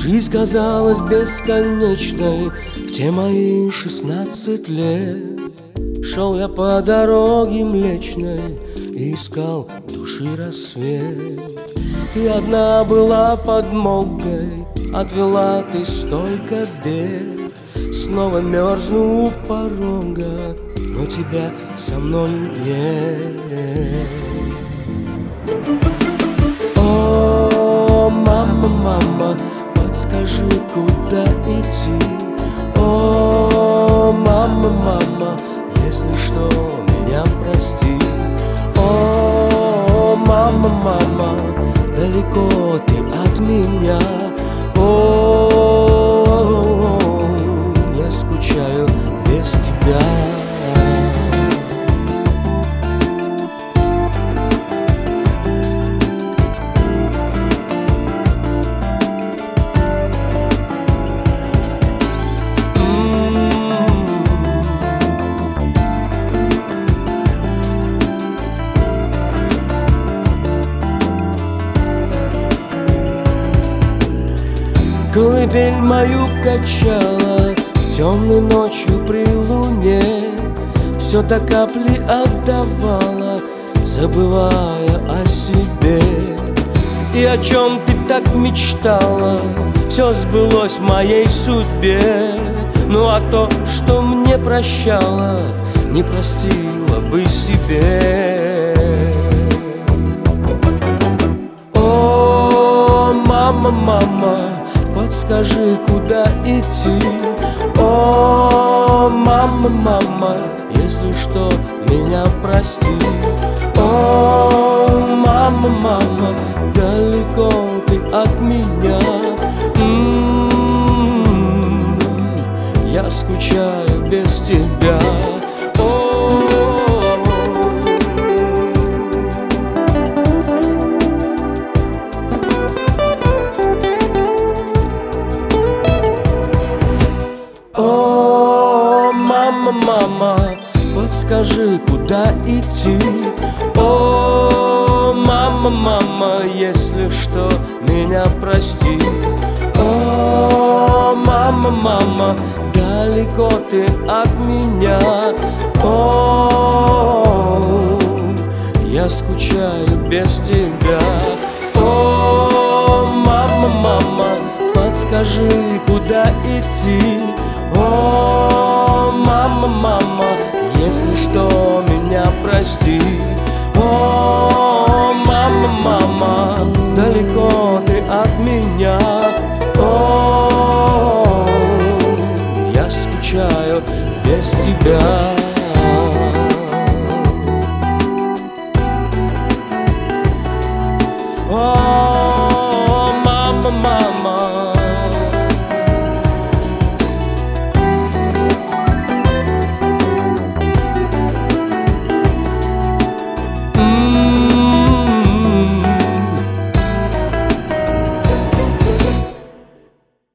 Жизнь казалась бесконечной в те мои 16 лет. Шел я по дороге Млечной и искал души рассвет. Ты одна была подмогой, отвела ты столько бед. Снова мерзну у порога, но тебя со мной нет. О, мама, мама, подскажи, куда идти. О, мама, мама, если что, меня прости. О, мама, мама, далеко ты от меня. О, я скучаю без тебя. Колыбель мою качала темной ночью при луне, все до капли отдавала, забывая о себе. И о чем ты так мечтала, все сбылось в моей судьбе. Ну а то, что мне прощала, не простила бы себе. О, мама, мама, подскажи, куда идти. О, мама, мама, если что, меня прости. О, мама, мама, далеко ты от меня. Я скучаю без тебя. О, мама, мама, подскажи, куда идти. О, мама, мама, если что, меня прости. О, мама, мама, далеко ты от меня. О, я скучаю без тебя. О, мама, мама, подскажи, куда идти. О, мама, мама, если что, меня прости. О, мама, мама, далеко ты от меня. О, я скучаю без тебя. О,